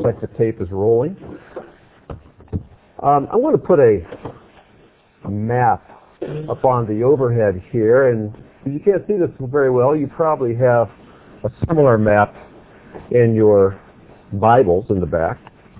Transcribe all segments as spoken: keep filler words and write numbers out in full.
like the tape is rolling. Um, I want to put a map up on the overhead here, and if you can't see this very well, you probably have a similar map in your Bibles in the back.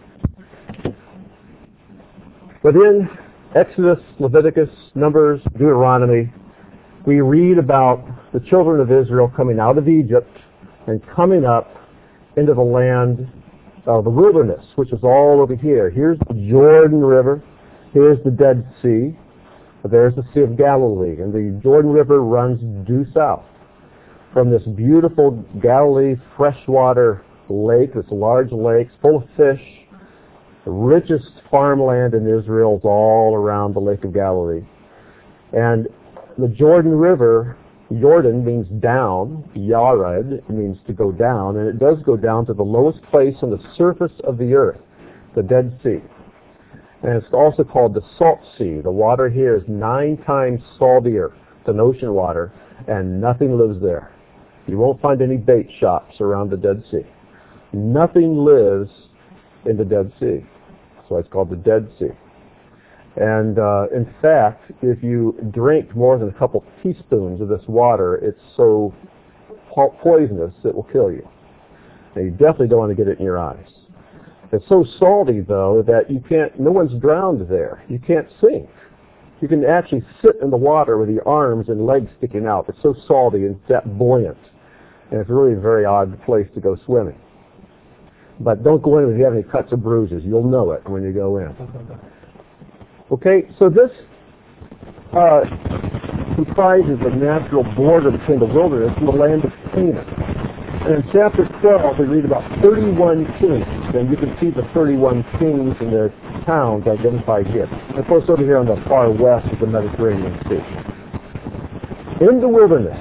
But in Exodus, Leviticus, Numbers, Deuteronomy, we read about the children of Israel coming out of Egypt and coming up into the land of the wilderness, which is all over here. Here's the Jordan River. Here's the Dead Sea. There's the Sea of Galilee. And the Jordan River runs due south from this beautiful Galilee freshwater lake, this large lake full of fish. The richest farmland in Israel is all around the Lake of Galilee. And the Jordan River, Jordan means down, Yared means to go down, and it does go down to the lowest place on the surface of the earth, the Dead Sea. And it's also called the Salt Sea. The water here is nine times saltier than ocean water, and nothing lives there. You won't find any bait shops around the Dead Sea. Nothing lives in the Dead Sea. So it's called the Dead Sea. And uh, in fact, if you drink more than a couple teaspoons of this water, it's so po- poisonous it will kill you. And you definitely don't want to get it in your eyes. It's so salty, though, that you can't, no one's drowned there. You can't sink. You can actually sit in the water with your arms and legs sticking out. It's so salty and that buoyant. And it's really a very odd place to go swimming. But don't go in if you have any cuts or bruises. You'll know it when you go in. Okay, so this uh, comprises the natural border between the wilderness and the land of Canaan. And in chapter twelve, we read about thirty-one kings, and you can see the thirty-one kings and their towns identified here. And of course, over here on the far west is the Mediterranean Sea. In the wilderness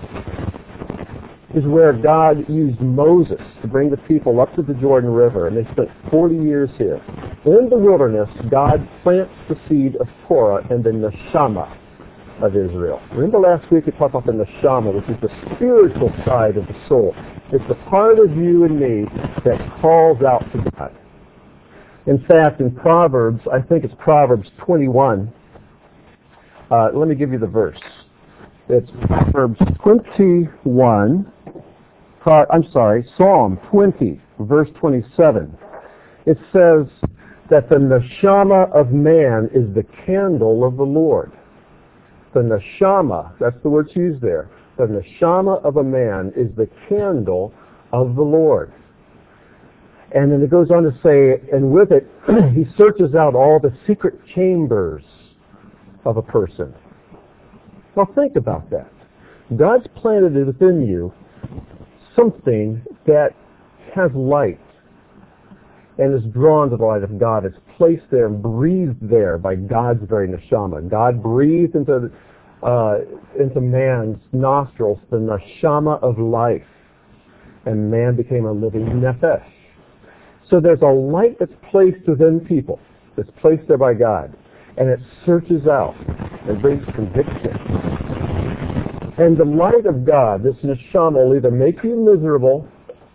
is where God used Moses to bring the people up to the Jordan River, and they spent forty years here. In the wilderness, God plants the seed of Torah and the neshama of Israel. Remember last week we talked about the neshama, which is the spiritual side of the soul. It's the part of you and me that calls out to God. In fact, in Proverbs, I think it's Proverbs twenty-one. Uh, let me give you the verse. It's Proverbs twenty-one. Pro, I'm sorry, Psalm twenty, verse twenty-seven. It says that the neshama of man is the candle of the Lord. The neshama, that's the word used there. The neshama of a man is the candle of the Lord. And then it goes on to say, and with it, he searches out all the secret chambers of a person. Now think about that. God's planted within you something that has light and is drawn to the light of God. It's placed there and breathed there by God's very neshama. God breathed into uh, into man's nostrils the neshama of life, and man became a living nefesh. So there's a light that's placed within people, that's placed there by God, and it searches out and brings conviction. And the light of God, this neshama, will either make you miserable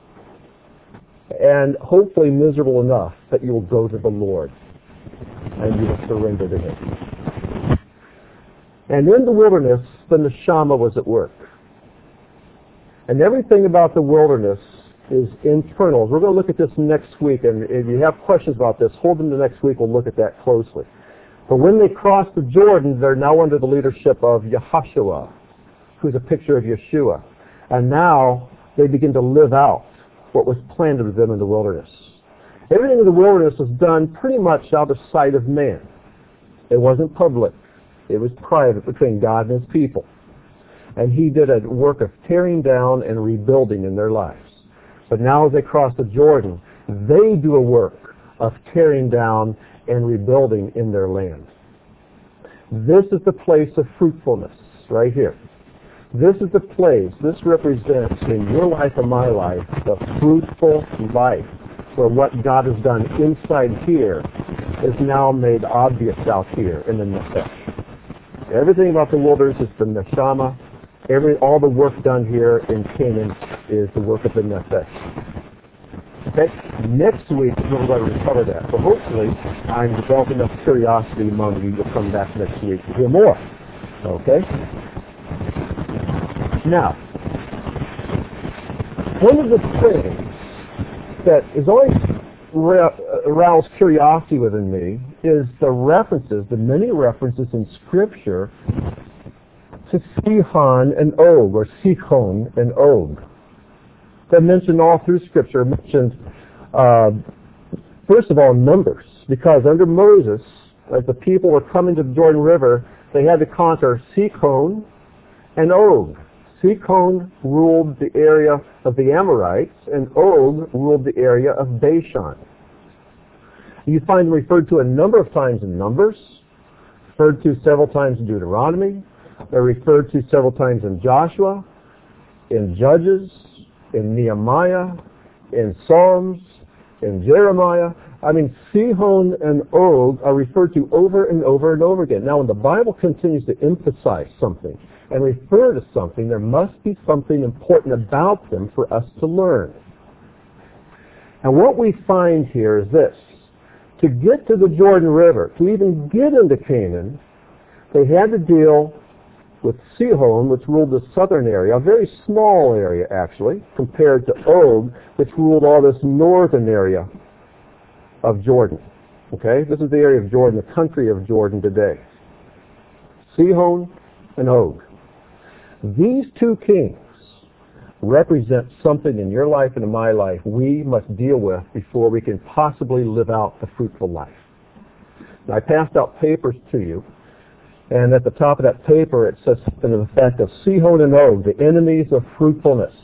and hopefully miserable enough that you will go to the Lord and you will surrender to Him. And in the wilderness, the neshama was at work. And everything about the wilderness is internal. We're going to look at this next week, and if you have questions about this, hold them to next week. We'll look at that closely. But when they cross the Jordan, they're now under the leadership of Yehoshua, who's a picture of Yeshua. And now they begin to live out what was planted with them in the wilderness. Everything in the wilderness was done pretty much out of sight of man. It wasn't public. It was private between God and His people. And He did a work of tearing down and rebuilding in their lives. But now as they cross the Jordan, they do a work of tearing down and rebuilding in their land. This is the place of fruitfulness, right here. This is the place, this represents in your life and my life, the fruitful life, where what God has done inside here is now made obvious out here in the nefesh. Everything about the wilderness is the neshama. Every, all the work done here in Canaan is the work of the nefesh. Okay? Next week, we're going to recover that. So hopefully, I'm developing enough curiosity among you. You'll come back next week to hear more. Okay? Now, one of the things that is always aroused curiosity within me is the references, the many references in Scripture to Sihon and Og, or Sichon and Og. They're mentioned all through Scripture, mentioned, uh, first of all, numbers, because under Moses, as the people were coming to the Jordan River, they had to conquer Sichon and Og. Sichon ruled the area of the Amorites, and Og ruled the area of Bashan. You find them referred to a number of times in Numbers, referred to several times in Deuteronomy, they're referred to several times in Joshua, in Judges, in Nehemiah, in Psalms, in Jeremiah. I mean, Sihon and Og are referred to over and over and over again. Now, when the Bible continues to emphasize something and refer to something, there must be something important about them for us to learn. And what we find here is this. To get to the Jordan River, to even get into Canaan, they had to deal with Sihon, which ruled the southern area, a very small area actually, compared to Og, which ruled all this northern area of Jordan. Okay? This is the area of Jordan, the country of Jordan today. Sihon and Og. These two kings represent something in your life and in my life we must deal with before we can possibly live out the fruitful life. Now, I passed out papers to you, and at the top of that paper it says something to the effect of Sihon and Og, the enemies of fruitfulness.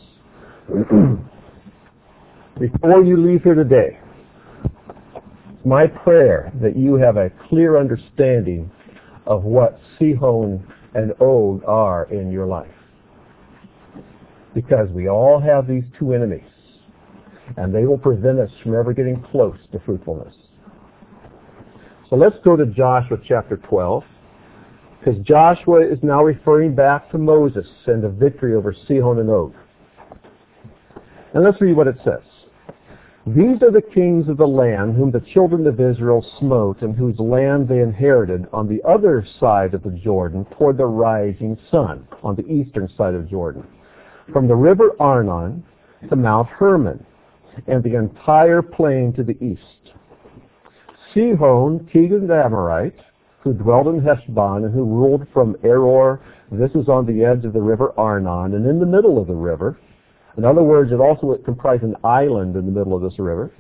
Before you leave here today, it's my prayer that you have a clear understanding of what Sihon and Og are in your life. Because we all have these two enemies, and they will prevent us from ever getting close to fruitfulness. So let's go to Joshua chapter twelve, because Joshua is now referring back to Moses and the victory over Sihon and Og. And let's read what it says. These are the kings of the land whom the children of Israel smote, and whose land they inherited on the other side of the Jordan toward the rising sun, on the eastern side of Jordan, from the river Arnon to Mount Hermon, and the entire plain to the east. Sihon, king of the Amorites, who dwelt in Heshbon and who ruled from Aroer. This is on the edge of the river Arnon and in the middle of the river. In other words, it also comprised an island in the middle of this river.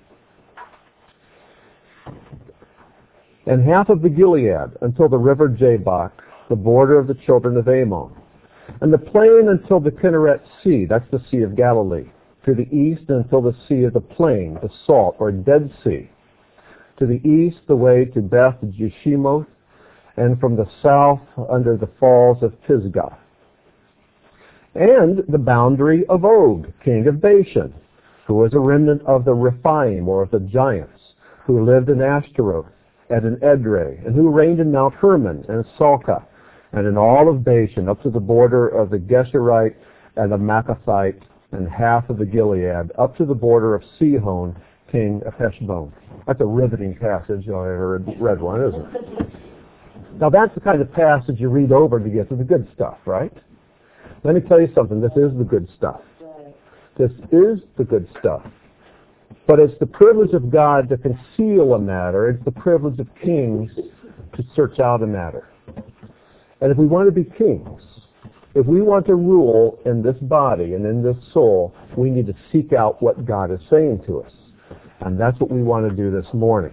And half of the Gilead until the river Jabbok, the border of the children of Ammon. And the plain until the Kinneret Sea, that's the Sea of Galilee. To the east until the Sea of the Plain, the Salt, or Dead Sea. To the east, the way to Beth Jeshimoth, and from the south under the falls of Pisgah. And the boundary of Og, king of Bashan, who was a remnant of the Rephaim, or of the giants, who lived in Ashtaroth and in Edrei, and who reigned in Mount Hermon and Salcah, and in all of Bashan, up to the border of the Gesherite and the Maccathite, and half of the Gilead, up to the border of Sihon, king of Heshbon. That's a riveting passage. I ever read one, isn't it? Now that's the kind of passage you read over to get to the good stuff, right? Let me tell you something. This is the good stuff. This is the good stuff. But it's the privilege of God to conceal a matter. It's the privilege of kings to search out a matter. And if we want to be kings, if we want to rule in this body and in this soul, we need to seek out what God is saying to us. And that's what we want to do this morning.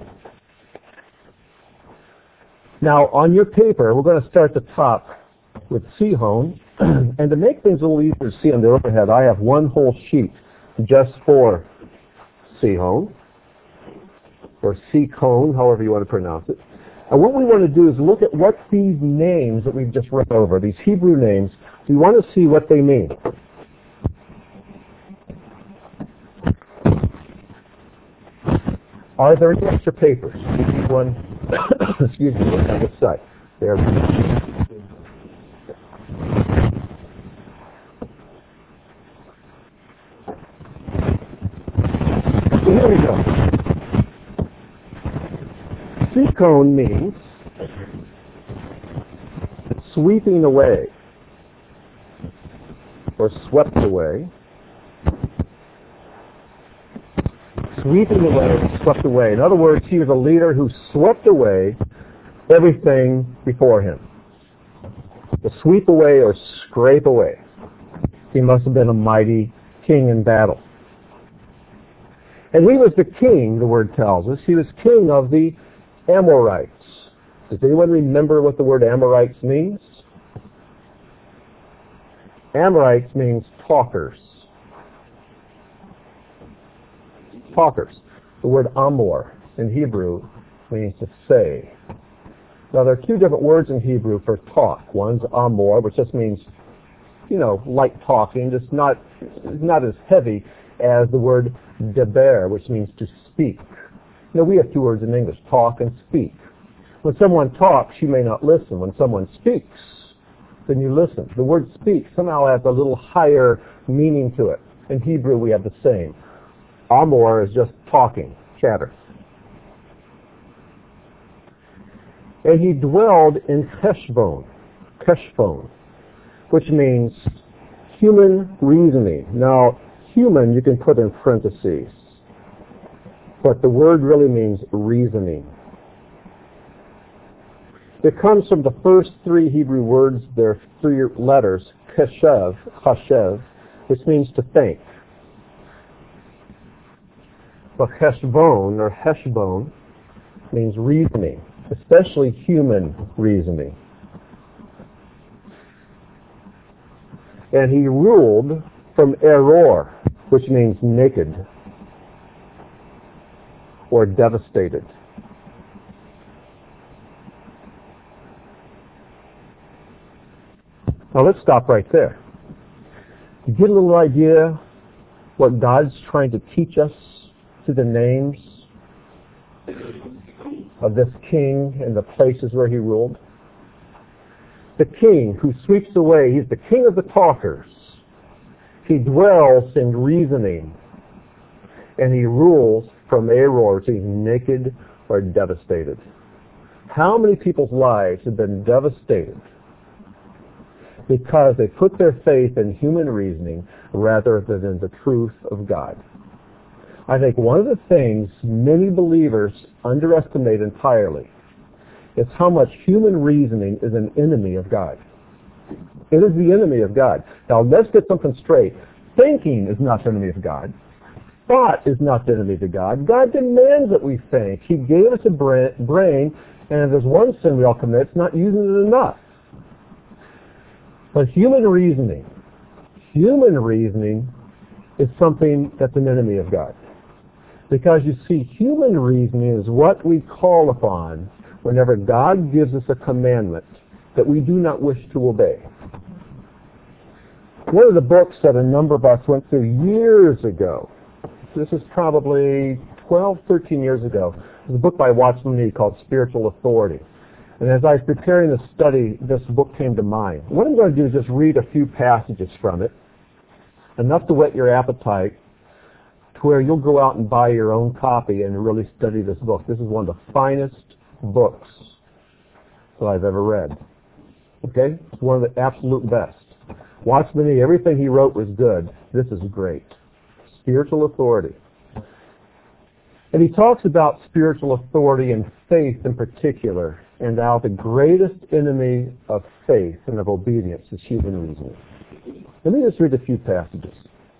Now, on your paper, we're going to start at the top with Sihon. And to make things a little easier to see on the overhead, I have one whole sheet just for Sihon, or Sichon, however you want to pronounce it. And what we want to do is look at what these names that we've just read over, these Hebrew names, we want to see what they mean. Are there any extra papers? We need one, excuse me, on this side. There. here we go. Sikon means sweeping away or swept away. Sweeping away, swept away. In other words, he was a leader who swept away everything before him. To sweep away or scrape away. He must have been a mighty king in battle. And he was the king, the word tells us. He was king of the Amorites. Does anyone remember what the word Amorites means? Amorites means talkers. Talkers. The word Amor in Hebrew means to say. Now there are two different words in Hebrew for talk. One's Amor, which just means, you know, light talking, just not, not as heavy as the word deber, which means to speak. You know, we have two words in English, talk and speak. When someone talks, you may not listen. When someone speaks, then you listen. The word speak somehow has a little higher meaning to it. In Hebrew, we have the same. Amor is just talking, chatter. And he dwelled in Heshbon, Heshbon, which means human reasoning. Now, human you can put in parentheses, but the word really means reasoning. It comes from the first three Hebrew words, their three letters, cheshev, chashev, which means to think. But Heshbon, or Heshbon, means reasoning, especially human reasoning. And he ruled from Eror, which means naked or devastated. Now let's stop right there. You get a little idea what God's trying to teach us through the names of this king and the places where he ruled? The king who sweeps away, he's the king of the talkers. He dwells in reasoning, and he rules from Eror, so he's naked or devastated. How many people's lives have been devastated because they put their faith in human reasoning rather than in the truth of God? I think one of the things many believers underestimate entirely is how much human reasoning is an enemy of God. It is the enemy of God. Now let's get something straight. Thinking is not the enemy of God. Thought is not the enemy of God. God demands that we think. He gave us a brain, and if there's one sin we all commit, it's not using it enough. But human reasoning, human reasoning is something that's an enemy of God. Because you see, human reasoning is what we call upon whenever God gives us a commandment that we do not wish to obey. One of the books that a number of us went through years ago, this is probably twelve, thirteen years ago, was a book by Watchman Nee called Spiritual Authority. And as I was preparing the study, this book came to mind. What I'm going to do is just read a few passages from it, enough to whet your appetite, to where you'll go out and buy your own copy and really study this book. This is one of the finest books that I've ever read. Okay? It's one of the absolute best. Watchman Nee, everything he wrote was good. This is great. Spiritual authority. And he talks about spiritual authority and faith in particular, and how the greatest enemy of faith and of obedience is human reasoning. Let me just read a few passages.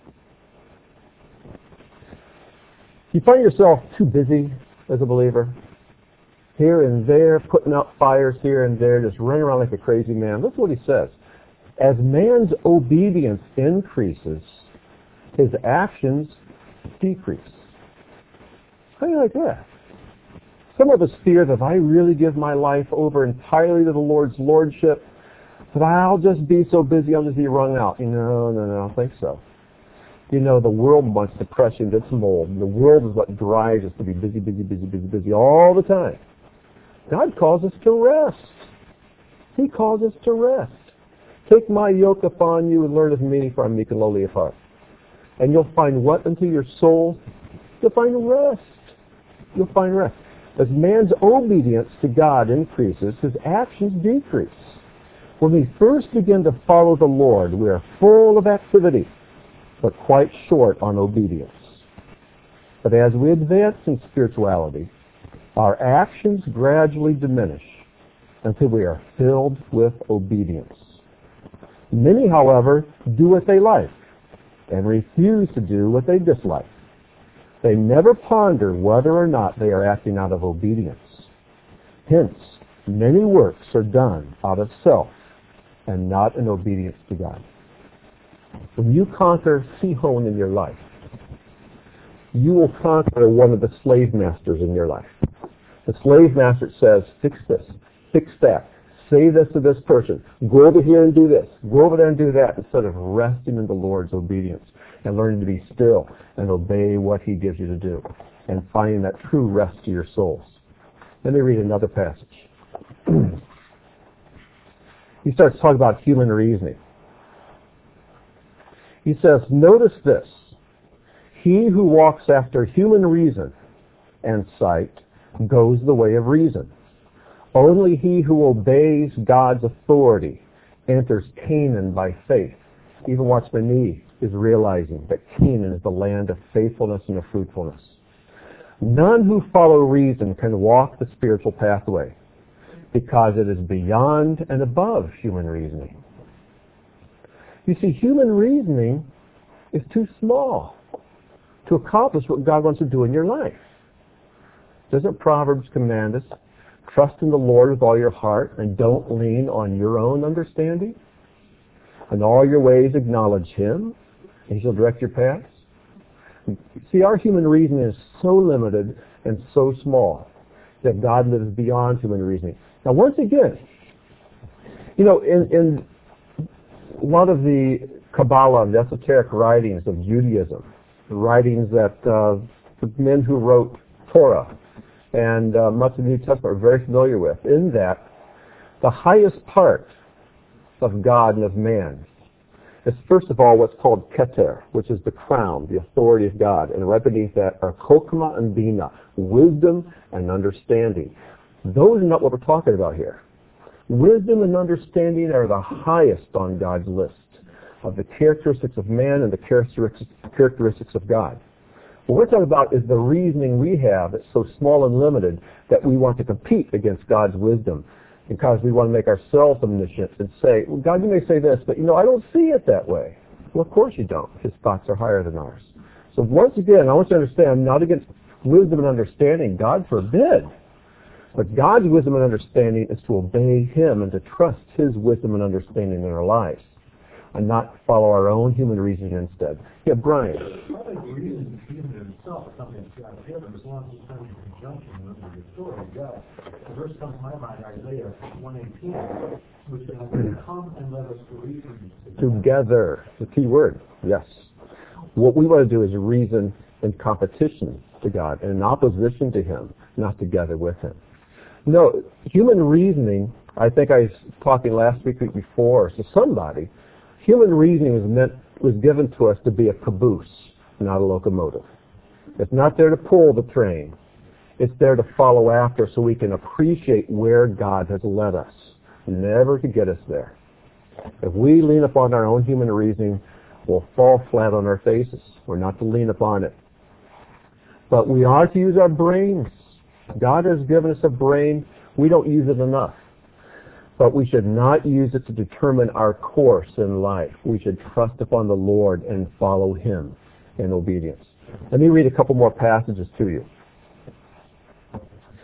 You find yourself too busy as a believer, here and there, putting out fires here and there, just running around like a crazy man. That's what he says. As man's obedience increases, his actions decrease. How do you like that? Some of us fear that if I really give my life over entirely to the Lord's lordship, that I'll just be so busy, I'll just be wrung out. You know, no, no, I don't think so. You know, the world wants to press you into its mold. And the world is what drives us to be busy, busy, busy, busy, busy all the time. God calls us to rest. He calls us to rest. Take my yoke upon you and learn of me, for I'm meek and lowly of heart. And you'll find what unto your soul? You'll find rest. You'll find rest. As man's obedience to God increases, his actions decrease. When we first begin to follow the Lord, we are full of activity, but quite short on obedience. But as we advance in spirituality, our actions gradually diminish until we are filled with obedience. Many, however, do what they like and refuse to do what they dislike. They never ponder whether or not they are acting out of obedience. Hence, many works are done out of self and not in obedience to God. When you conquer Sihon in your life, you will conquer one of the slave masters in your life. The slave master says, fix this, fix that, say this to this person, go over here and do this, go over there and do that, instead of resting in the Lord's obedience and learning to be still and obey what he gives you to do and finding that true rest to your souls. Let me read another passage. He starts talking about human reasoning. He says, notice this, he who walks after human reason and sight goes the way of reason. Only he who obeys God's authority enters Canaan by faith. Even Watchman Nee is realizing that Canaan is the land of faithfulness and of fruitfulness. None who follow reason can walk the spiritual pathway because it is beyond and above human reasoning. You see, human reasoning is too small to accomplish what God wants to do in your life. Doesn't Proverbs command us, trust in the Lord with all your heart and don't lean on your own understanding? In all your ways acknowledge him, and he shall direct your paths. See, our human reasoning is so limited and so small that God lives beyond human reasoning. Now, once again, you know, in, in a lot of the Kabbalah and esoteric writings of Judaism, the writings that uh, the men who wrote Torah and uh, much of the New Testament are very familiar with, in that the highest part of God and of man is first of all what's called Keter, which is the crown, the authority of God, and right beneath that are Chokmah and Bina, wisdom and understanding. Those are not what we're talking about here. Wisdom and understanding are the highest on God's list of the characteristics of man and the characteristics characteristics of God. What we're talking about is the reasoning we have that's so small and limited that we want to compete against God's wisdom because we want to make ourselves omniscient and say, well, God, you may say this, but, you know, I don't see it that way. Well, of course you don't. His thoughts are higher than ours. So once again, I want you to understand, I'm not against wisdom and understanding. God forbid. But God's wisdom and understanding is to obey him and to trust his wisdom and understanding in our lives and not follow our own human reasoning instead. Yeah, Brian. I think reason even in itself is something that's God given as long as it's done in conjunction with the authority of God. The verse comes to my mind, Isaiah one eighteen, which says, come and let us reason together. The key word, yes. What we want to do is reason in competition to God and in opposition to him, not together with him. No, human reasoning, I think I was talking last week, week before, to somebody, human reasoning was meant, was given to us to be a caboose, not a locomotive. It's not there to pull the train. It's there to follow after so we can appreciate where God has led us, never to get us there. If we lean upon our own human reasoning, we'll fall flat on our faces. We're not to lean upon it. But we are to use our brains. God has given us a brain. We don't use it enough. But we should not use it to determine our course in life. We should trust upon the Lord and follow him in obedience. Let me read a couple more passages to you. It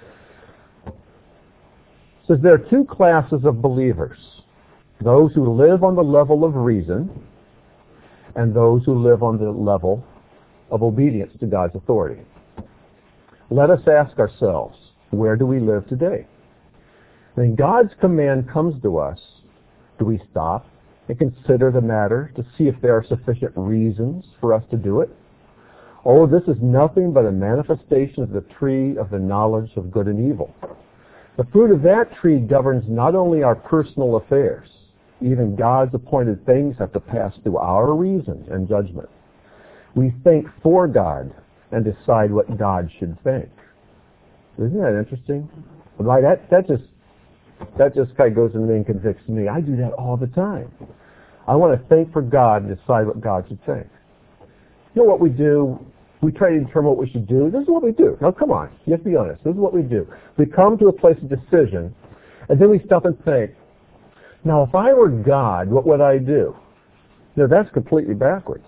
says there are two classes of believers. Those who live on the level of reason and those who live on the level of obedience to God's authority. Let us ask ourselves, where do we live today? When God's command comes to us, do we stop and consider the matter to see if there are sufficient reasons for us to do it? Oh, this is nothing but a manifestation of the tree of the knowledge of good and evil. The fruit of that tree governs not only our personal affairs, even God's appointed things have to pass through our reason and judgment. We think for God and decide what God should think. Isn't that interesting? Like that, that just that just kind of goes in and convicts me. I do that all the time. I want to think for God and decide what God should think. You know what we do? We try to determine what we should do. This is what we do. Now, come on. You have to be honest. This is what we do. We come to a place of decision, and then we stop and think, now, if I were God, what would I do? No, that's completely backwards.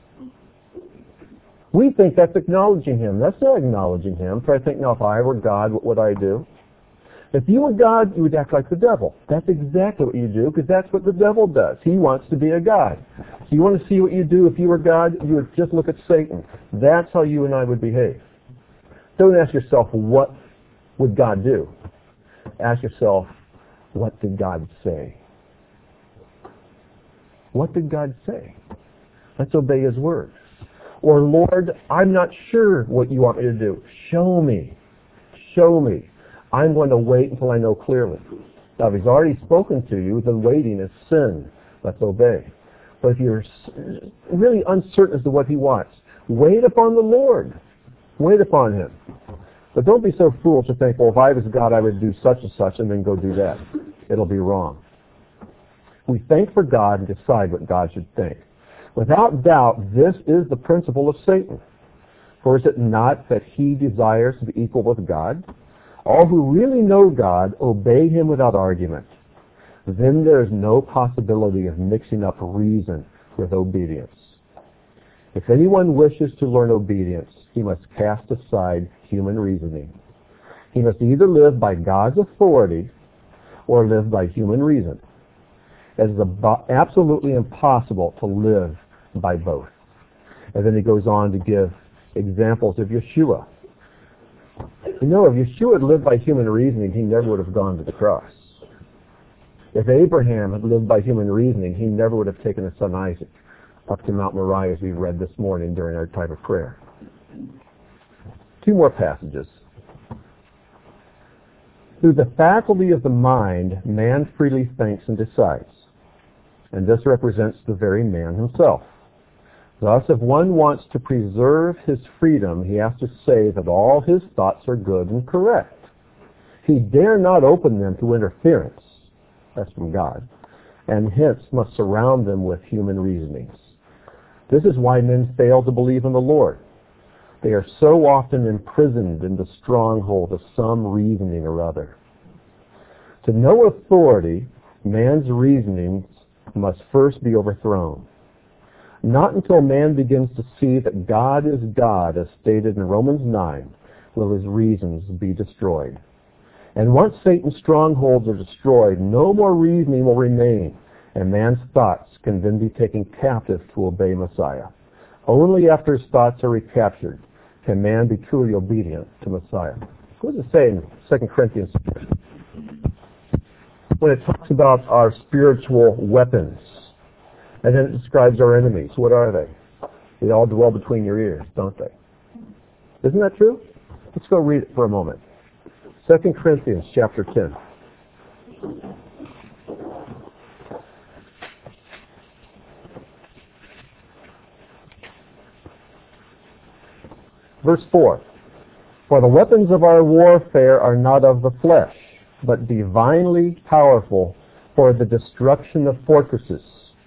We think that's acknowledging Him. That's not acknowledging Him. So I think, now, if I were God, what would I do? If you were God, you would act like the devil. That's exactly what you do, because that's what the devil does. He wants to be a God. So you want to see what you do if you were God? You would just look at Satan. That's how you and I would behave. Don't ask yourself, what would God do? Ask yourself, what did God say? What did God say? Let's obey His word. Or, Lord, I'm not sure what you want me to do. Show me. Show me. I'm going to wait until I know clearly. Now, if He's already spoken to you, then waiting is sin. Let's obey. But if you're really uncertain as to what He wants, wait upon the Lord. Wait upon Him. But don't be so foolish to think, well, if I was God, I would do such and such, and then go do that. It'll be wrong. We think for God and decide what God should think. Without doubt, this is the principle of Satan. For is it not that he desires to be equal with God? All who really know God obey Him without argument. Then there is no possibility of mixing up reason with obedience. If anyone wishes to learn obedience, he must cast aside human reasoning. He must either live by God's authority or live by human reason. It is ab- absolutely impossible to live by both. And then he goes on to give examples of Yeshua. You know, if Yeshua had lived by human reasoning, he never would have gone to the cross. If Abraham had lived by human reasoning, he never would have taken his son Isaac up to Mount Moriah, as we read this morning during our time of prayer. Two more passages. Through the faculty of the mind, man freely thinks and decides. And this represents the very man himself. Thus, if one wants to preserve his freedom, he has to say that all his thoughts are good and correct. He dare not open them to interference, that's from God, and hence must surround them with human reasonings. This is why men fail to believe in the Lord. They are so often imprisoned in the stronghold of some reasoning or other. To no authority, man's reasonings must first be overthrown. Not until man begins to see that God is God, as stated in Romans nine, will his reasons be destroyed. And once Satan's strongholds are destroyed, no more reasoning will remain, and man's thoughts can then be taken captive to obey Messiah. Only after his thoughts are recaptured can man be truly obedient to Messiah. What does it say in Second Corinthians when it talks about our spiritual weapons? And then it describes our enemies. What are they? They all dwell between your ears, don't they? Isn't that true? Let's go read it for a moment. Second Corinthians chapter ten. Verse four. For the weapons of our warfare are not of the flesh, but divinely powerful for the destruction of fortresses.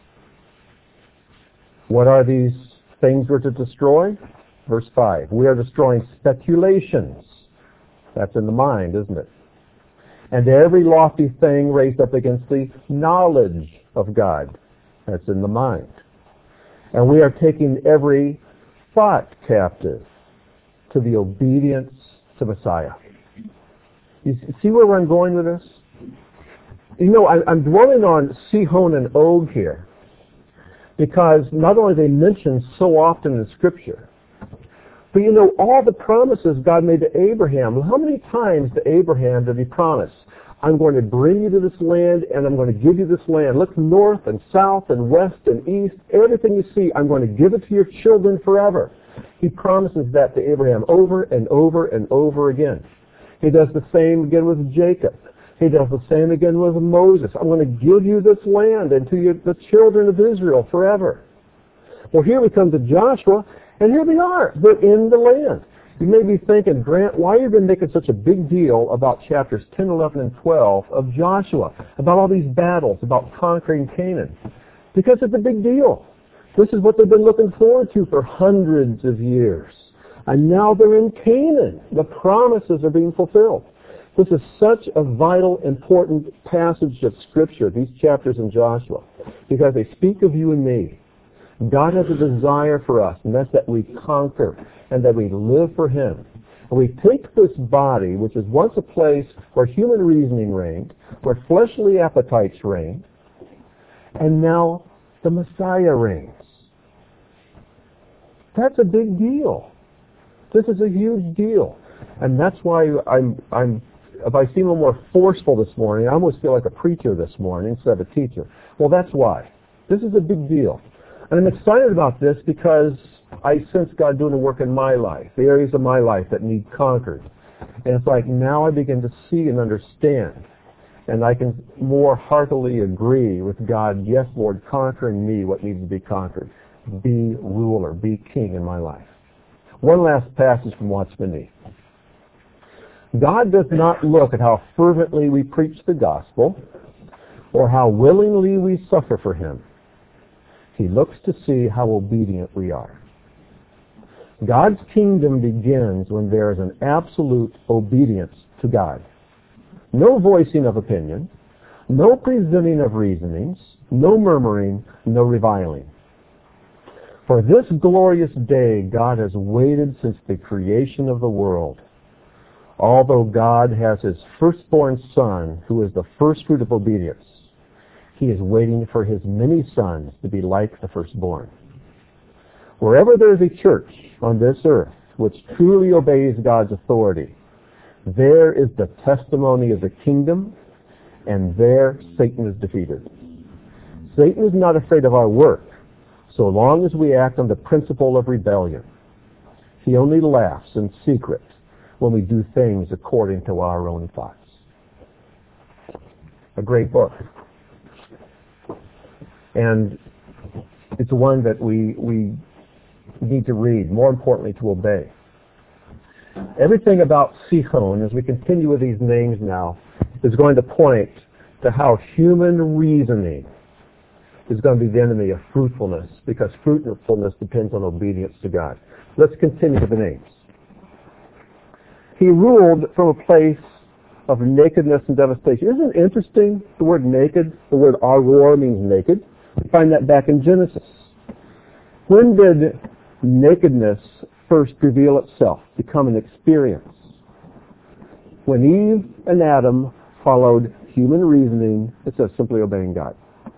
What are these things we're to destroy? Verse five. We are destroying speculations. That's in the mind, isn't it? And every lofty thing raised up against the knowledge of God. That's in the mind. And we are taking every thought captive to the obedience to Messiah. You see where I'm going with this? You know, I, I'm dwelling on Sihon and Og here because not only are they mentioned so often in Scripture, but you know, all the promises God made to Abraham, how many times to Abraham did He promise, I'm going to bring you to this land and I'm going to give you this land. Look north and south and west and east, everything you see, I'm going to give it to your children forever. He promises that to Abraham over and over and over again. He does the same again with Jacob. He does the same again with Moses. I'm going to give you this land and to you, the children of Israel forever. Well, here we come to Joshua, And here they are. They're in the land. You may be thinking, Grant, why have you been making such a big deal about chapters ten, eleven, and twelve of Joshua, about all these battles, about conquering Canaan? Because it's a big deal. This is what they've been looking forward to for hundreds of years. And now they're in Canaan. The promises are being fulfilled. This is such a vital, important passage of Scripture, these chapters in Joshua, because they speak of you and me. God has a desire for us, and that's that we conquer and that we live for Him. And we take this body, which is once a place where human reasoning reigned, where fleshly appetites reigned, and now the Messiah reigns. That's a big deal. This is a huge deal. And that's why I'm, I'm, if I seem a little more forceful this morning, I almost feel like a preacher this morning instead of a teacher. Well, that's why. This is a big deal. And I'm excited about this because I sense God doing a work in my life, the areas of my life that need conquered. And it's like now I begin to see and understand. And I can more heartily agree with God, yes, Lord, conquer in me what needs to be conquered. Be ruler, be king in my life. One last passage from Watchman Nee. God does not look at how fervently we preach the gospel or how willingly we suffer for Him. He looks to see how obedient we are. God's kingdom begins when there is an absolute obedience to God. No voicing of opinion, no presenting of reasonings, no murmuring, no reviling. For this glorious day God has waited since the creation of the world. Although God has His firstborn Son, who is the first fruit of obedience, He is waiting for His many sons to be like the firstborn. Wherever there is a church on this earth which truly obeys God's authority, there is the testimony of the kingdom, and there Satan is defeated. Satan is not afraid of our work, so long as we act on the principle of rebellion. He only laughs in secret when we do things according to our own thoughts. A great book. And it's one that we, we need to read, more importantly to obey. Everything about Sihon, as we continue with these names now, is going to point to how human reasoning is going to be the enemy of fruitfulness, because fruitfulness depends on obedience to God. Let's continue with the names. He ruled from a place of nakedness and devastation. Isn't it interesting, the word naked, the word aror means naked. We find that back in Genesis. When did nakedness first reveal itself, become an experience? When Eve and Adam followed human reasoning, it says simply obeying God.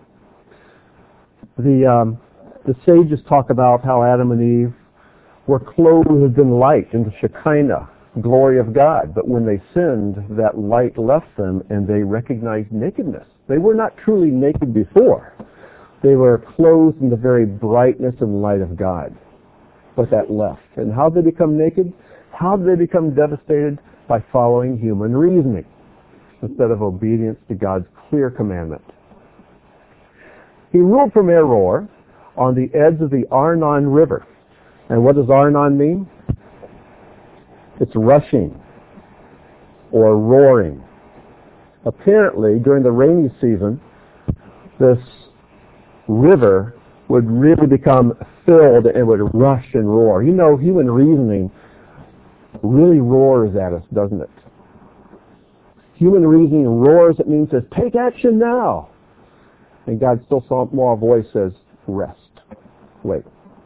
The, um, the sages talk about how Adam and Eve were clothed in light, in the Shekinah, glory of God. But when they sinned, that light left them and they recognized nakedness. They were not truly naked before. They were clothed in the very brightness and light of God. But that left. And how did they become naked? How did they become devastated? By following human reasoning instead of obedience to God's clear commandment. He ruled from Aror on the edge of the Arnon River. And what does Arnon mean? It's rushing or roaring. Apparently, during the rainy season, this river would really become filled and would rush and roar. You know, human reasoning really roars at us, doesn't it? Human reasoning roars, it means says, take action now. And God's still small voice says, rest. Wait.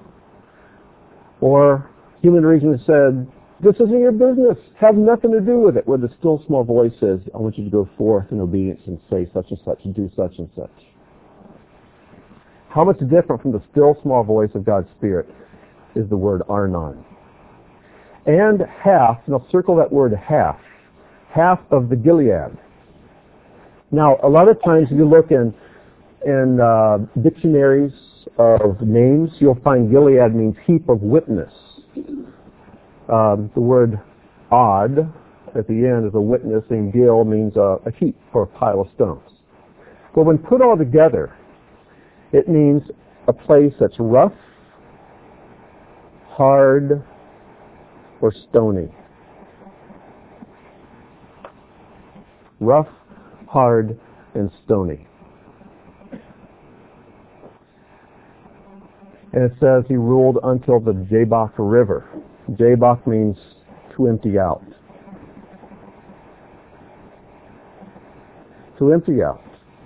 Or human reasoning said, this isn't your business. Have nothing to do with it. Where the still small voice says, I want you to go forth in obedience and say such and such and do such and such. How much different from the still small voice of God's Spirit is the word Arnon. And half, and I'll circle that word half, half of the Gilead. Now, a lot of times if you look in, in uh, dictionaries of names, you'll find Gilead means heap of witness. Um, the word odd at the end is a witness, and Gil means a, a heap or a pile of stones. But when put all together, it means a place that's rough, hard or stony. Rough, hard, and stony. And it says he ruled until the Jabbok River. Jabbok means to empty out. To empty out.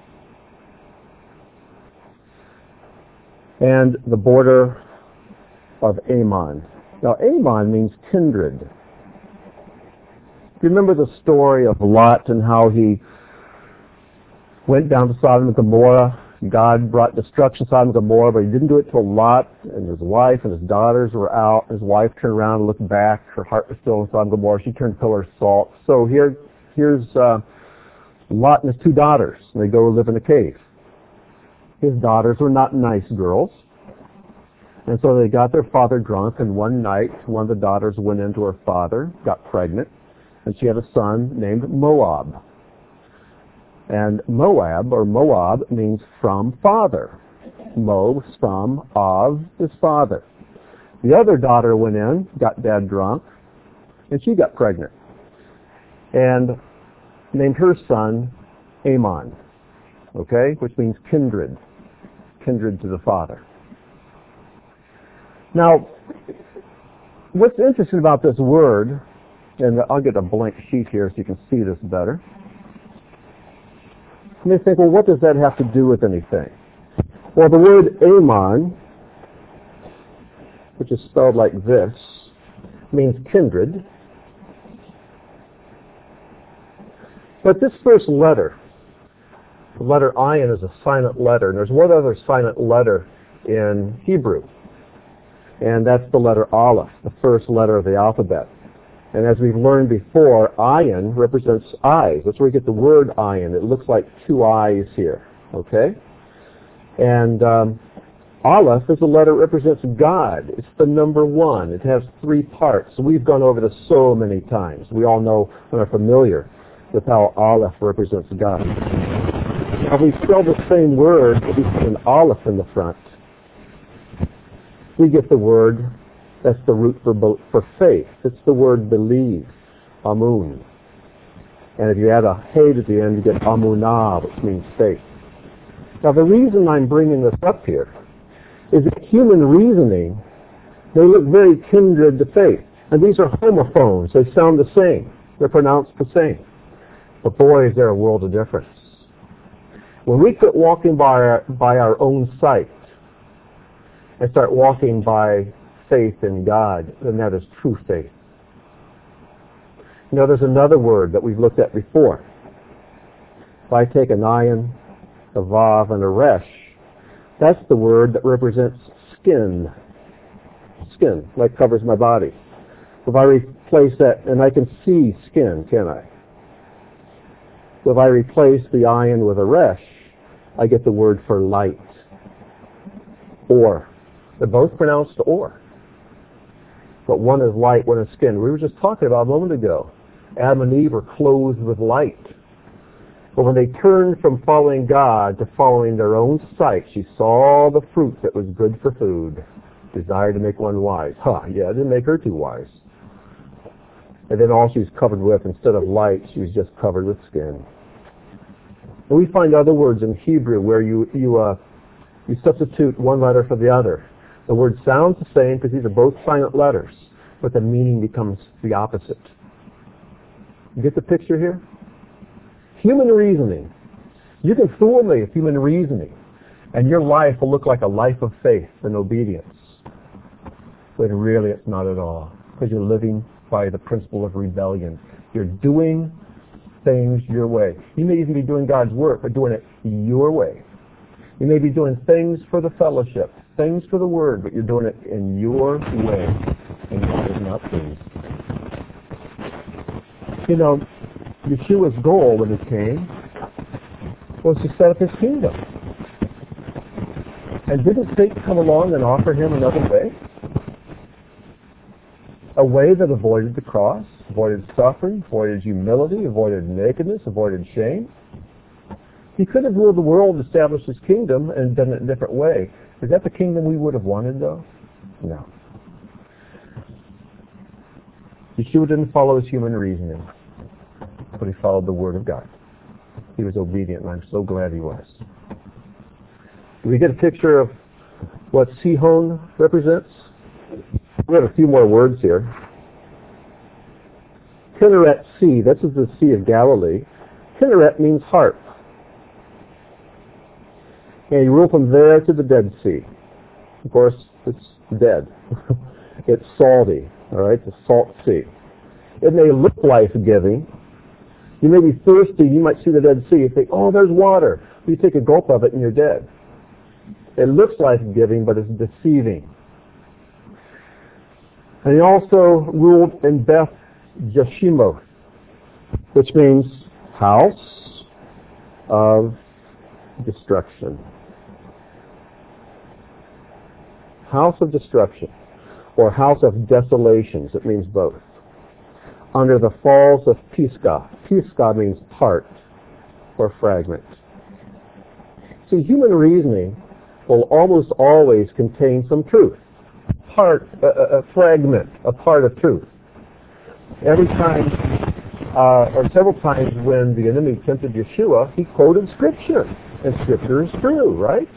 And the border of Ammon. Now, Ammon means kindred. Do you remember the story of Lot and how he went down to Sodom and Gomorrah? God brought destruction to Sodom and Gomorrah, but he didn't do it till Lot and his wife and his daughters were out. His wife turned around and looked back. Her heart was still in Sodom and Gomorrah. She turned pillar of salt. So here, here's uh, Lot and his two daughters. And they go live in a cave. His daughters were not nice girls. And so they got their father drunk, and one night one of the daughters went into her father, got pregnant, and she had a son named Moab. And Moab, or Moab, means from father. Mo, from, of, is father. The other daughter went in, got dad drunk, and she got pregnant. And named her son Ammon, okay, which means kindred, kindred to the father. Now, what's interesting about this word, and I'll get a blank sheet here so you can see this better. You may think, well, what does that have to do with anything? Well, the word Ammon, which is spelled like this, means kindred. But this first letter, the letter ayin, is a silent letter, and there's one other silent letter in Hebrew. And that's the letter Aleph, the first letter of the alphabet. And as we've learned before, ayin represents eyes. That's where we get the word ayin. It looks like two eyes here, okay? And um, Aleph is a letter that represents God. It's the number one. It has three parts. We've gone over this so many times. We all know and are familiar with how Aleph represents God. Now, if we spell the same word, but we put an Aleph in the front, we get the word, that's the root for for faith. It's the word believe, amun. And if you add a hey to the end, you get amunah, which means faith. Now, the reason I'm bringing this up here is that human reasoning, they look very kindred to faith. And these are homophones. They sound the same. They're pronounced the same. But boy, is there a world of difference. When we quit walking by our, by our own sight and start walking by faith in God, then that is true faith. You know, there's another word that we've looked at before. If I take an ayin, a vav, and a resh, that's the word that represents skin. Skin, like covers my body. If I replace that, and I can see skin, can I? If I replace the ayin with a resh, I get the word for light. Or. They're both pronounced or. But one is light, one is skin. We were just talking about a moment ago. Adam and Eve were clothed with light. But when they turned from following God to following their own sight, she saw the fruit that was good for food, desired to make one wise. Huh, yeah, it didn't make her too wise. And then all she was covered with, instead of light, she was just covered with skin. And we find other words in Hebrew where you, you, uh, you substitute one letter for the other. The word sounds the same because these are both silent letters, but the meaning becomes the opposite. You get the picture here? Human reasoning. You can fool me with human reasoning, and your life will look like a life of faith and obedience. But really it's not at all, because you're living by the principle of rebellion. You're doing things your way. You may even be doing God's work, but doing it your way. You may be doing things for the fellowship, things for the word, but you're doing it in your way, and God is not pleased. You know, Yeshua's goal when he came was to set up his kingdom. And didn't Satan come along and offer him another way? A way that avoided the cross, avoided suffering, avoided humility, avoided nakedness, avoided shame. He could have ruled the world, established his kingdom, and done it a different way. Is that the kingdom we would have wanted, though? No. Yeshua didn't follow his human reasoning, but he followed the Word of God. He was obedient, and I'm so glad he was. Do we get a picture of what Sihon represents? We have a few more words here. Kinneret Sea, this is the Sea of Galilee. Kinneret means harp. And you rule from there to the Dead Sea. Of course, it's dead. It's salty, all right? It's a salt sea. It may look life-giving. You may be thirsty. You might see the Dead Sea. You think, oh, there's water. You take a gulp of it and you're dead. It looks life-giving, but it's deceiving. And he also ruled in Beth Jeshimoth, which means house of destruction. House of destruction, or house of desolations. It means both. Under the falls of Pisgah. Pisgah means part or fragment. See, human reasoning will almost always contain some truth. Part, a, a fragment, a part of truth. Every time, uh, or several times when the enemy tempted Yeshua, he quoted Scripture. And Scripture is true, right?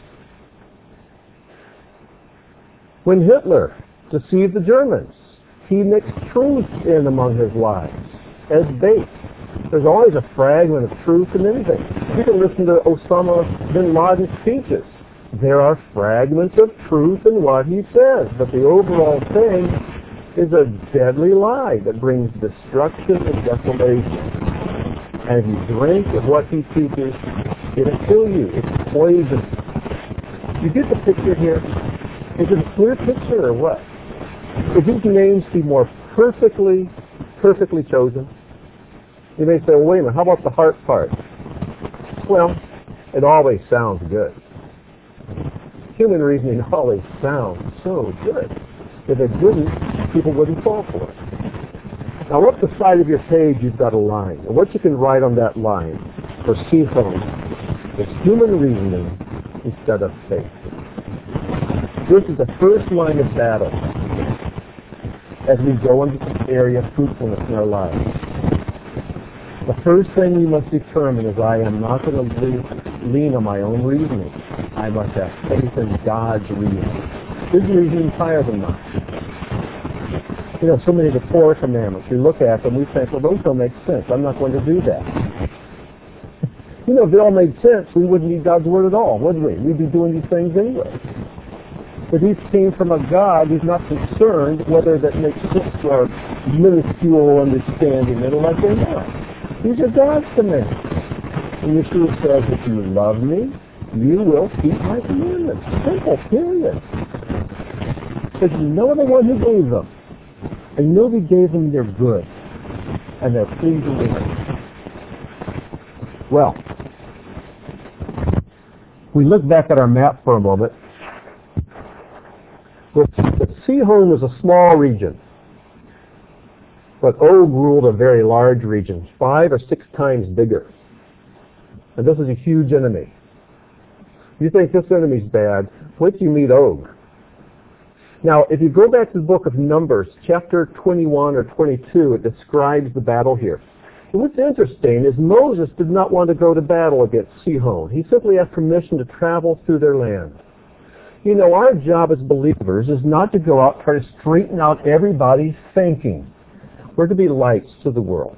When Hitler deceived the Germans, he mixed truth in among his lies as bait. There's always a fragment of truth in anything. You can listen to Osama bin Laden's speeches. There are fragments of truth in what he says, but the overall thing is a deadly lie that brings destruction and desolation. And if you drink of what he teaches, it'll kill you. It's poison. You get the picture here? Is it a clear picture or what? Could these names be more perfectly, perfectly chosen? You may say, well, wait a minute, how about the heart part? Well, it always sounds good. Human reasoning always sounds so good. If it didn't, people wouldn't fall for it. Now, up the side of your page, you've got a line. And what you can write on that line for Sihon is human reasoning instead of faith. This is the first line of battle as we go into this area of fruitfulness in our lives. The first thing we must determine is I am not going to lean on my own reasoning. I must have faith in God's reasoning. His reasoning is higher than mine. You know, so many of the four commandments, we look at them, we think, well, those don't make sense. I'm not going to do that. You know, if it all made sense, we wouldn't need God's Word at all, would we? We'd be doing these things anyway. But these came from a God who's not concerned whether that makes sense to our minuscule understanding. It'll like they're not. These are God's commands. And Yeshua says, if you love me, you will keep my commandments. Simple, period. Because you know the one who gave them. And you know he gave them their good. And they're pleasing to him. Well, we look back at our map for a moment. Well, Sihon was a small region, but Og ruled a very large region, five or six times bigger. And this is a huge enemy. You think this enemy's bad, wait till you meet Og. Now, if you go back to the book of Numbers, chapter twenty-one or twenty-two, it describes the battle here. And what's interesting is Moses did not want to go to battle against Sihon. He simply asked permission to travel through their land. You know, our job as believers is not to go out and try to straighten out everybody's thinking. We're to be lights to the world.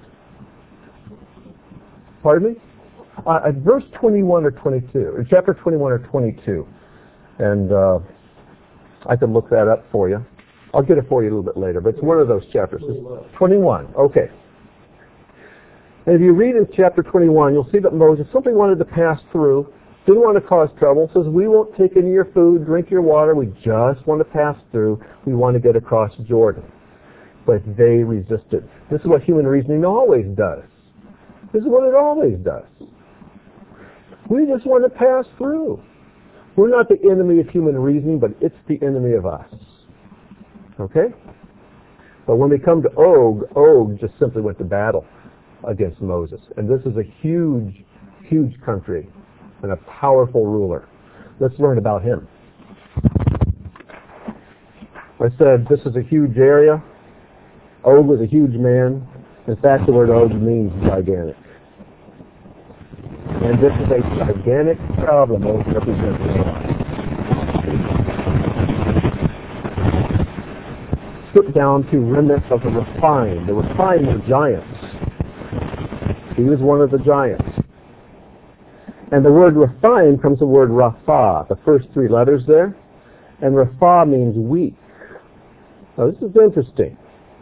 Pardon me? Uh, at verse twenty-one or twenty-two, or chapter twenty-one or twenty-two, and uh, I can look that up for you. I'll get it for you a little bit later, but it's one of those chapters. It's twenty-one, okay. And if you read in chapter twenty-one, you'll see that Moses simply wanted to pass through. Didn't want to cause trouble. Says, we won't take any of your food, drink your water. We just want to pass through. We want to get across Jordan. But they resisted. This is what human reasoning always does. This is what it always does. We just want to pass through. We're not the enemy of human reasoning, but it's the enemy of us. Okay? But when we come to Og, Og just simply went to battle against Moses. And this is a huge, huge country and a powerful ruler. Let's learn about him. I said this is a huge area. Og was a huge man. In fact, the word Og means gigantic. And this is a gigantic problem Og represents in our life. Skip down to remnants of the Rephaim. The Rephaim were giants. He was one of the giants. And the word Rephaim comes from the word Rapha, the first three letters there. And Rapha means weak. Now this is interesting.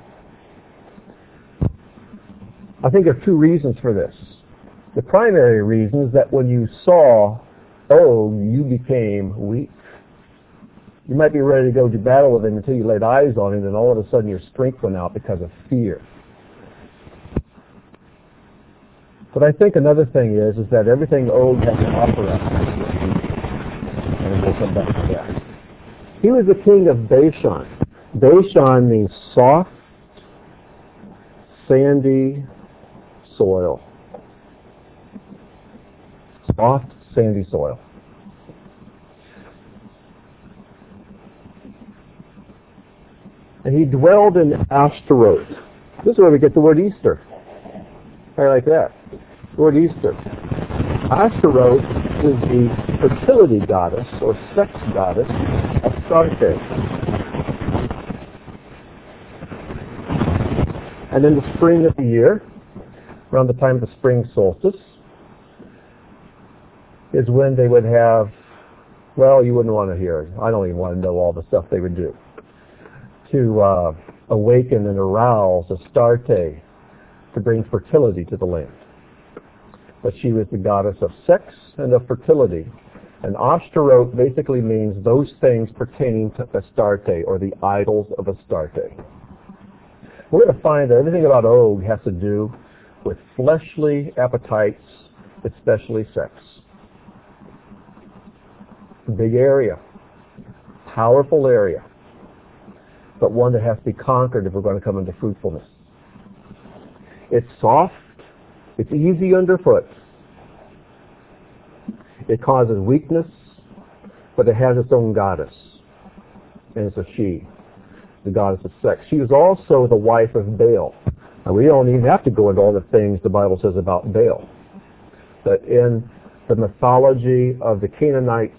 I think there are two reasons for this. The primary reason is that when you saw Og, you became weak. You might be ready to go to battle with him until you laid eyes on him, and all of a sudden your strength went out because of fear. But I think another thing is, is that everything Og has to offer us, and we'll come back to that. He was the king of Bashan. Bashan means soft, sandy soil. Soft, sandy soil. And he dwelled in Ashtaroth. This is where we get the word Easter. I like that. The word Easter. Ashtaroth is the fertility goddess or sex goddess of Astarte. And in the spring of the year, around the time of the spring solstice, is when they would have, well, you wouldn't want to hear it. I don't even want to know all the stuff they would do. To uh, awaken and arouse Astarte to bring fertility to the land. But she was the goddess of sex and of fertility. And Ashtaroth basically means those things pertaining to Astarte, or the idols of Astarte. We're going to find that everything about Og has to do with fleshly appetites, especially sex. Big area, powerful area, but one that has to be conquered if we're going to come into fruitfulness. It's soft, it's easy underfoot. It causes weakness, but it has its own goddess, and it's a she, the goddess of sex. She was also the wife of Baal. Now, we don't even have to go into all the things the Bible says about Baal, but in the mythology of the Canaanites,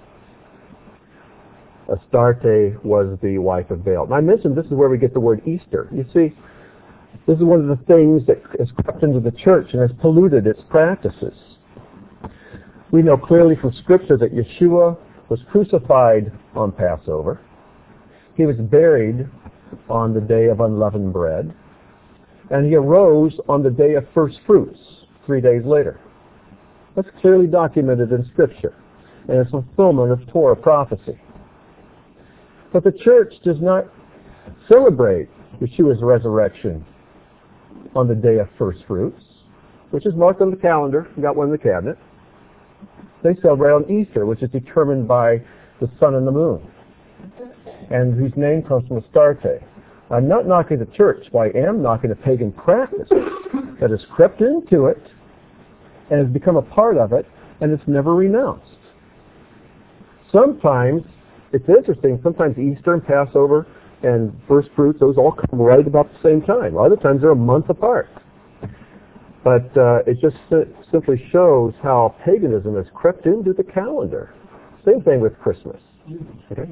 Astarte was the wife of Baal. And I mentioned this is where we get the word Easter. You see, this is one of the things that has crept into the church and has polluted its practices. We know clearly from Scripture that Yeshua was crucified on Passover. He was buried on the day of unleavened bread. And he arose on the day of first fruits, three days later. That's clearly documented in Scripture, and it's fulfillment of Torah prophecy. But the church does not celebrate Yeshua's resurrection on the day of first fruits, which is marked on the calendar. We got one in the cabinet. They celebrate on Easter, which is determined by the sun and the moon, and whose name comes from Astarte. I'm not knocking the church, but I am knocking a pagan practice that has crept into it and has become a part of it, and it's never renounced. Sometimes, it's interesting, sometimes Easter and Passover and first fruits, those all come right about the same time. Other times they're a month apart. But uh, it just simply shows how paganism has crept into the calendar. Same thing with Christmas. Okay?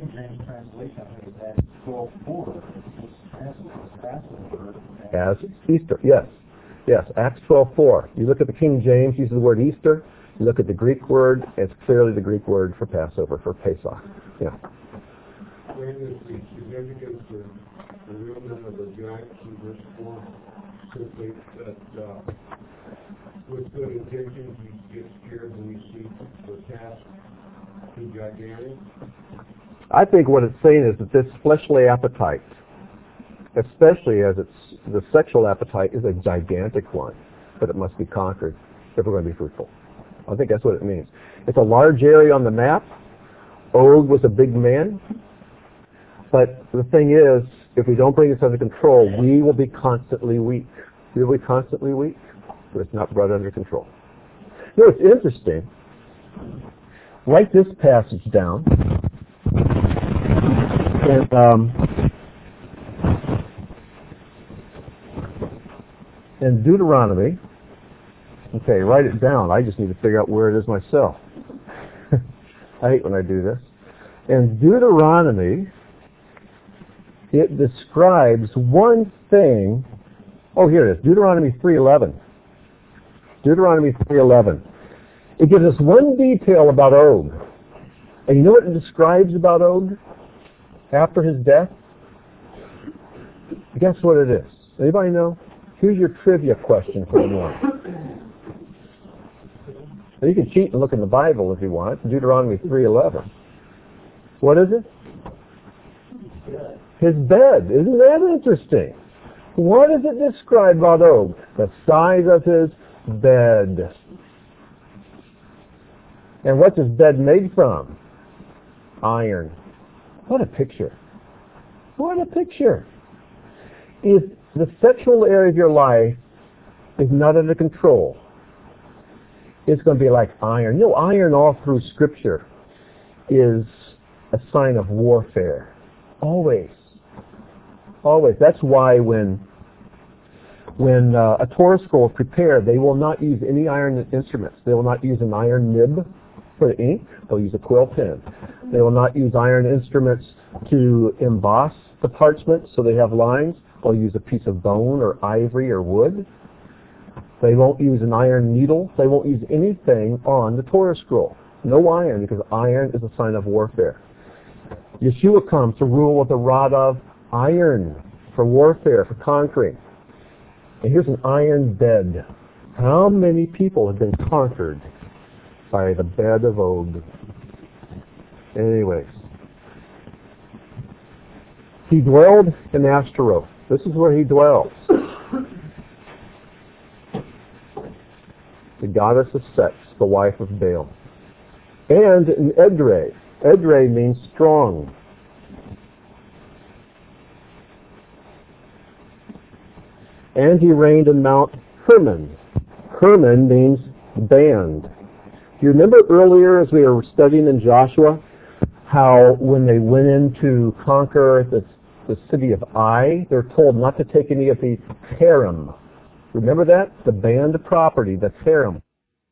As Easter, yes. Yes, Acts twelve four. You look at the King James, uses the word Easter. You look at the Greek word, it's clearly the Greek word for Passover, for Pesach. Yeah. Where is the significance of the movement of the giants in verse four? Simply that uh, with good intentions you get scared when you see the task too gigantic? I think what it's saying is that this fleshly appetite, especially as it's the sexual appetite, is a gigantic one, but it must be conquered if we're going to be fruitful. I think that's what it means. It's a large area on the map. Og was a big man. But the thing is, if we don't bring this under control, we will be constantly weak. We will be constantly weak if it's not brought under control. You know, it's interesting. Write this passage down. And um, in Deuteronomy, okay, write it down. I just need to figure out where it is myself. I hate when I do this. In Deuteronomy, it describes one thing. Oh, here it is, Deuteronomy three eleven. Deuteronomy three eleven. It gives us one detail about Og. And you know what it describes about Og after his death? Guess what it is? Anybody know? Here's your trivia question for the morning. Now, you can cheat and look in the Bible if you want. Deuteronomy three eleven. What is it? His bed. Isn't that interesting? What does it describe about Og? The size of his bed. And what's his bed made from? Iron. What a picture. What a picture. If the sexual area of your life is not under control, it's going to be like iron. You know, iron all through Scripture is a sign of warfare. Always. Always. That's why when when uh, a Torah scroll is prepared, they will not use any iron instruments. They will not use an iron nib for the ink. They'll use a quill pen. They will not use iron instruments to emboss the parchment so they have lines. They'll use a piece of bone or ivory or wood. They won't use an iron needle. They won't use anything on the Torah scroll. No iron, because iron is a sign of warfare. Yeshua comes to rule with a rod of iron for warfare, for conquering. And here's an iron bed. How many people have been conquered by the bed of Og? Anyways. He dwelled in Ashtaroth. This is where he dwells. The goddess of sex, the wife of Baal. And in Edrei. Edrei means strong. And he reigned in Mount Hermon. Hermon means band. Do you remember earlier as we were studying in Joshua how when they went in to conquer the, the city of Ai, they're told not to take any of the harem. Remember that? The band of property, the harem.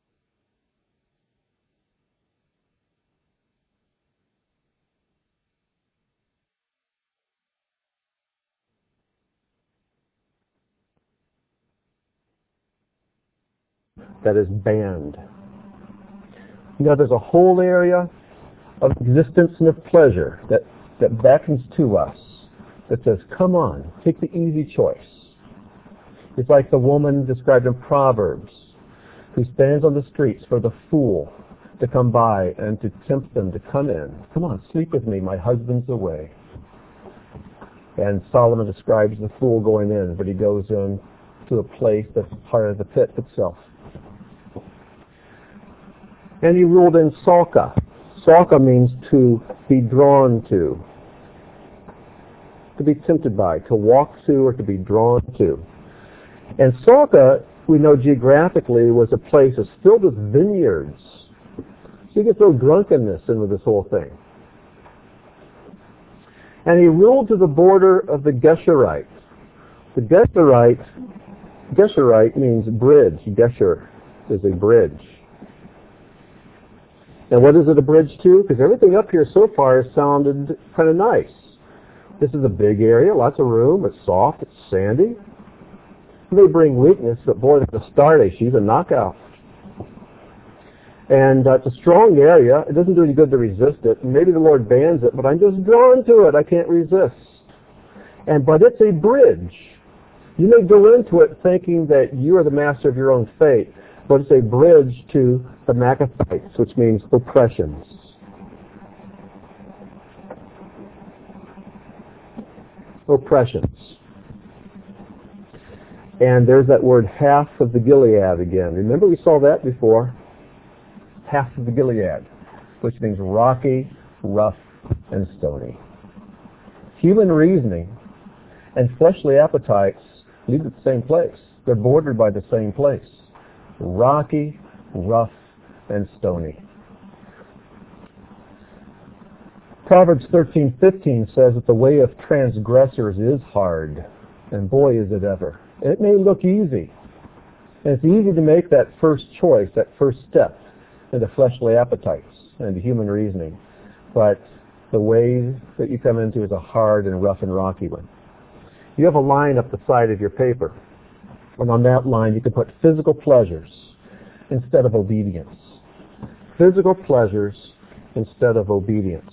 That is banned. You know, there's a whole area of existence and of pleasure that, that beckons to us, that says, come on, take the easy choice. It's like the woman described in Proverbs, who stands on the streets for the fool to come by and to tempt them to come in. Come on, sleep with me, my husband's away. And Solomon describes the fool going in, but he goes in to a place that's part of the pit itself. And he ruled in Salka. Salka means to be drawn to, to be tempted by, to walk to, or to be drawn to. And Salka, we know geographically, was a place that's filled with vineyards. So you can throw drunkenness into this whole thing. And he ruled to the border of the Geshurites. The Geshurite, Geshurite means bridge. Gesher is a bridge. And what is it a bridge to? Because everything up here so far has sounded kind of nice. This is a big area, lots of room, it's soft, it's sandy. It may bring weakness, but boy, the Astarte, she's a knockout. And uh, it's a strong area. It doesn't do any good to resist it. Maybe the Lord bans it, but I'm just drawn to it. I can't resist. And But it's a bridge. You may go into it thinking that you are the master of your own fate, but it's a bridge to the Maccathites, which means oppressions. Oppressions. And there's that word half of the Gilead again. Remember we saw that before? Half of the Gilead, which means rocky, rough, and stony. Human reasoning and fleshly appetites lead to the same place. They're bordered by the same place. Rocky, rough, and stony. Proverbs thirteen fifteen says that the way of transgressors is hard, and boy is it ever. It may look easy. And it's easy to make that first choice, that first step into fleshly appetites and into human reasoning. But the way that you come into is a hard and rough and rocky one. You have a line up the side of your paper. And on that line you can put physical pleasures instead of obedience. Physical pleasures instead of obedience.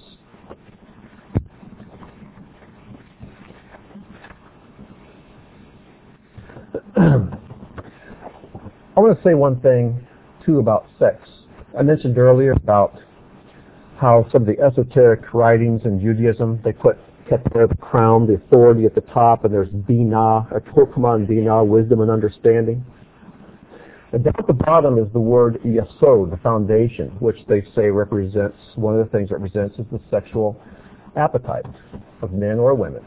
I want to say one thing, too, about sex. I mentioned earlier about how some of the esoteric writings in Judaism, they put kept there the crown, the authority at the top, and there's Binah, or Chokmah and Binah, wisdom and understanding. And down at the bottom is the word Yesod, the foundation, which they say represents, one of the things it represents is the sexual appetite of men or women.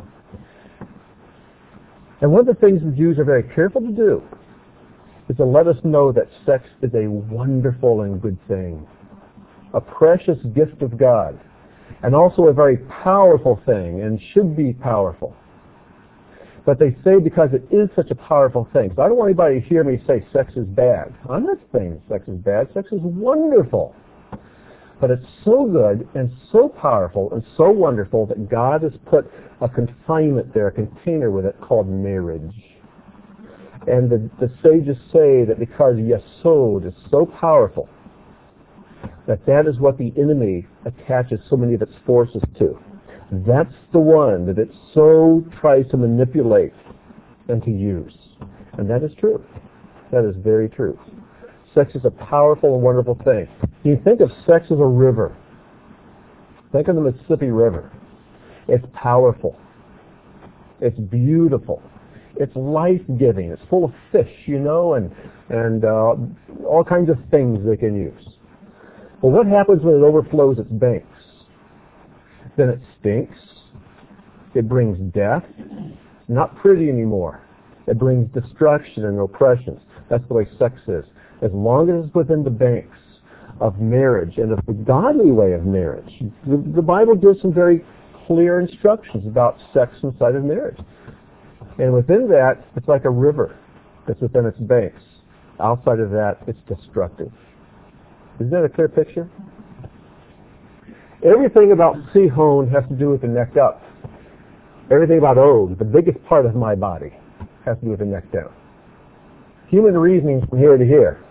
And one of the things the Jews are very careful to do is to let us know that sex is a wonderful and good thing, a precious gift of God, and also a very powerful thing and should be powerful. But they say because it is such a powerful thing. So I don't want anybody to hear me say sex is bad. I'm not saying sex is bad. Sex is wonderful. But it's so good and so powerful and so wonderful that God has put a confinement there, a container with it called marriage. And the, the sages say that because Yesod is so powerful, that that is what the enemy attaches so many of its forces to. That's the one that it so tries to manipulate and to use. And that is true. That is very true. Sex is a powerful and wonderful thing. You think of sex as a river. Think of the Mississippi River. It's powerful. It's beautiful. It's life-giving. It's full of fish, you know, and, and uh, all kinds of things they can use. Well, what happens when it overflows its banks? Then it stinks. It brings death. It's not pretty anymore. It brings destruction and oppression. That's the way sex is. As long as it's within the banks of marriage and of the godly way of marriage. The, the Bible gives some very clear instructions about sex inside of marriage. And within that, it's like a river that's within its banks. Outside of that, it's destructive. Is that a clear picture? Everything about Sihon has to do with the neck up. Everything about Og, the biggest part of my body, has to do with the neck down. Human reasoning from here to here.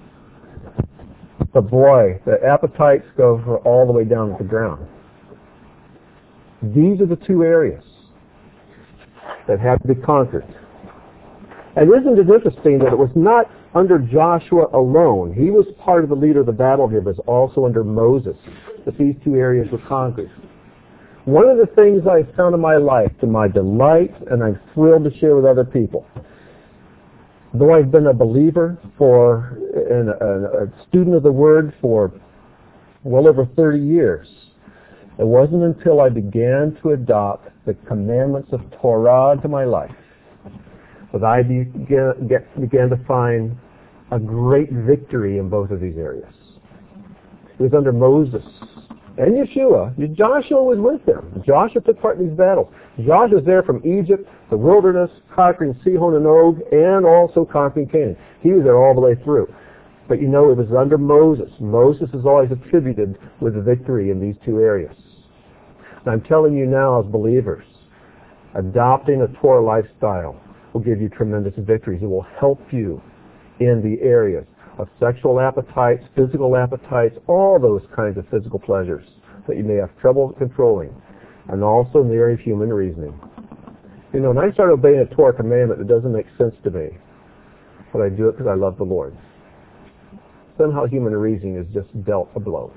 But boy, the appetites go for all the way down to the ground. These are the two areas that have to be conquered. And isn't it interesting that it was not under Joshua alone? He was part of the leader of the battle here, but also under Moses, that these two areas were conquered. One of the things I found in my life, to my delight, and I'm thrilled to share with other people, though I've been a believer for, and a, a student of the Word for well over thirty years, it wasn't until I began to adopt the commandments of Torah into my life that I began, get, began to find a great victory in both of these areas. It was under Moses and Yeshua. Joshua was with them. Joshua took part in these battles. Joshua was there from Egypt, the wilderness, conquering Sihon and Og, and also conquering Canaan. He was there all the way through. But you know, it was under Moses. Moses is always attributed with the victory in these two areas. And I'm telling you now, as believers, adopting a Torah lifestyle will give you tremendous victories. It will help you in the areas of sexual appetites, physical appetites, all those kinds of physical pleasures that you may have trouble controlling, and also in the area of human reasoning. You know, when I start obeying a Torah commandment, it doesn't make sense to me, but I do it because I love the Lord. Somehow human reasoning is just dealt a blow.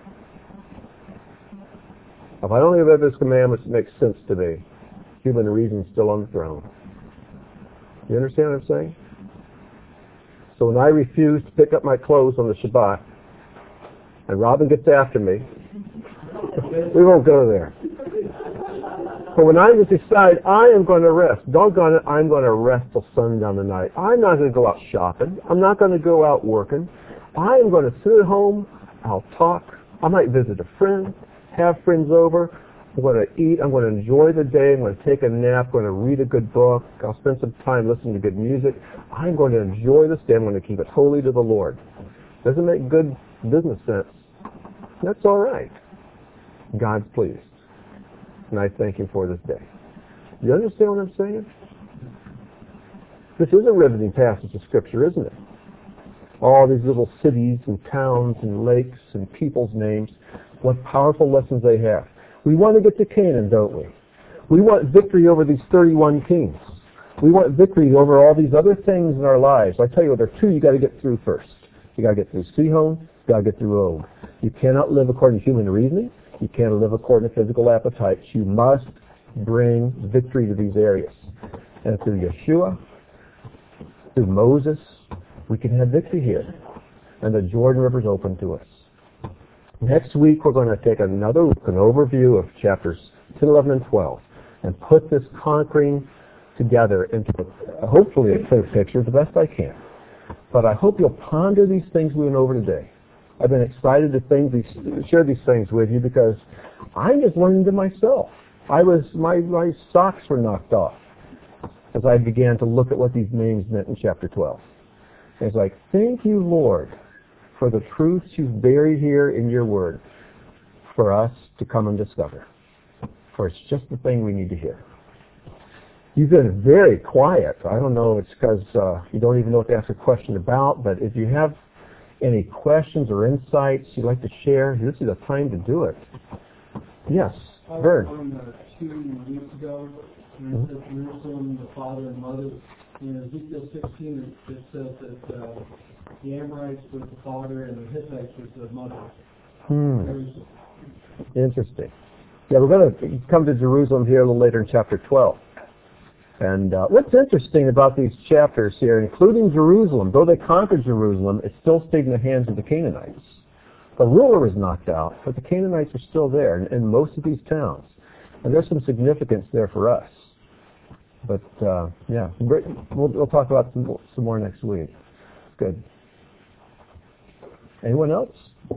If I don't obey this commandment, it makes sense to me. Human reasoning is still on the throne. You understand what I'm saying? So when I refuse to pick up my clothes on the Shabbat, and Robin gets after me, we won't go there. But when I decide I am going to rest, doggone it, I'm going to rest till sundown tonight. I'm not going to go out shopping. I'm not going to go out working. I am going to sit at home. I'll talk. I might visit a friend, have friends over. I'm going to eat. I'm going to enjoy the day. I'm going to take a nap. I'm going to read a good book. I'll spend some time listening to good music. I'm going to enjoy this day. I'm going to keep it holy to the Lord. Doesn't make good business sense. That's all right. God's pleased. And I thank Him for this day. Do you understand what I'm saying? This is a riveting passage of Scripture, isn't it? All these little cities and towns and lakes and people's names. What powerful lessons they have. We want to get to Canaan, don't we? We want victory over these thirty-one kings. We want victory over all these other things in our lives. I tell you what, there are two you got to get through first. You got to get through Sihon, you got to get through Og. You cannot live according to human reasoning. You can't live according to physical appetites. You must bring victory to these areas. And through Yeshua, through Moses, we can have victory here. And the Jordan River is open to us. Next week, we're going to take another look, an overview of chapters ten, eleven, and twelve, and put this conquering together into, a, hopefully, a clear picture the best I can. But I hope you'll ponder these things we went over today. I've been excited to think these, share these things with you because I'm just learning them myself. I was my my socks were knocked off as I began to look at what these names meant in chapter twelve. And it's like, thank you, Lord, for the truths you've buried here in your word for us to come and discover. For it's just the thing we need to hear. You've been very quiet. I don't know if it's because uh, you don't even know what to ask a question about, but if you have any questions or insights you'd like to share, this is the time to do it. Yes, Vern. On uh, two weeks ago, when it said Jerusalem, the father and mother, in Ezekiel sixteen, it, it says that uh, the Amorites was the father and the Hittites was the mother. Hmm. Interesting. Yeah, we're going to come to Jerusalem here a little later in chapter twelve. And uh, what's interesting about these chapters here, including Jerusalem, though they conquered Jerusalem, it still stayed in the hands of the Canaanites. The ruler was knocked out, but the Canaanites are still there in, in most of these towns. And there's some significance there for us. But, uh, yeah, we'll, we'll talk about some, some more next week. Good. Anyone else?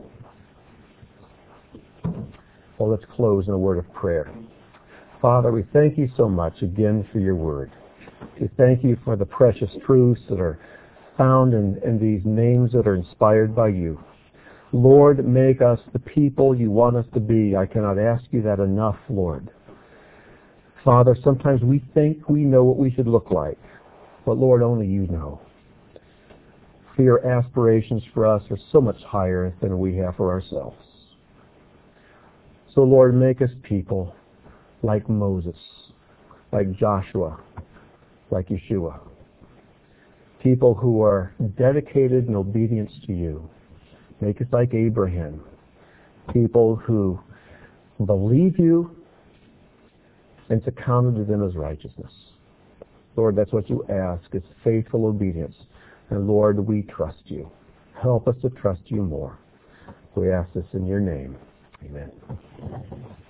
Well, let's close in a word of prayer. Father, we thank you so much again for your word. We thank you for the precious truths that are found in, in these names that are inspired by you. Lord, make us the people you want us to be. I cannot ask you that enough, Lord. Father, sometimes we think we know what we should look like, but Lord, only you know. For your aspirations for us are so much higher than we have for ourselves. So Lord, make us people like Moses, like Joshua, like Yeshua. People who are dedicated in obedience to you. Make us like Abraham. People who believe you and it's accounted to them as righteousness. Lord, that's what you ask, is faithful obedience. And Lord, we trust you. Help us to trust you more. We ask this in your name. Amen.